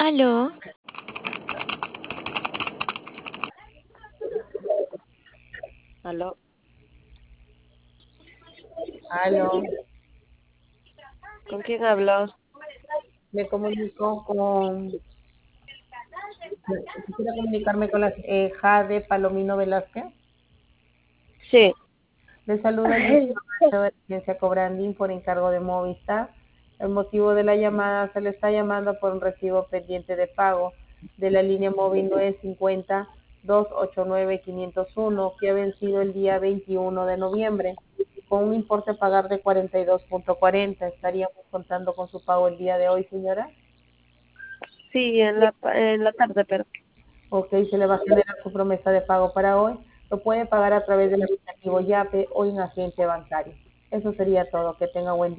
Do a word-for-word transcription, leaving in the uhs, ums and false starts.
Aló, Aló, Aló, ¿con quién hablo? me comunico con, quisiera comunicarme con la eh, Jade Palomino Velázquez. Sí, Le saluda el de Agencia Cobrandín por encargo de Movistar. El motivo de la llamada, se le está llamando por un recibo pendiente de pago de la línea móvil nueve cinco cero, dos ocho nueve, cinco cero uno que ha vencido el día veintiuno de noviembre con un importe a pagar de cuarenta y dos punto cuarenta. ¿Estaríamos contando con su pago el día de hoy, señora? sí, en la, pa- en la tarde, pero Ok, se le va a generar su promesa de pago para hoy. Lo puede pagar a través del aplicativo Yape o en agente bancario. Eso sería todo. Que tenga buen día.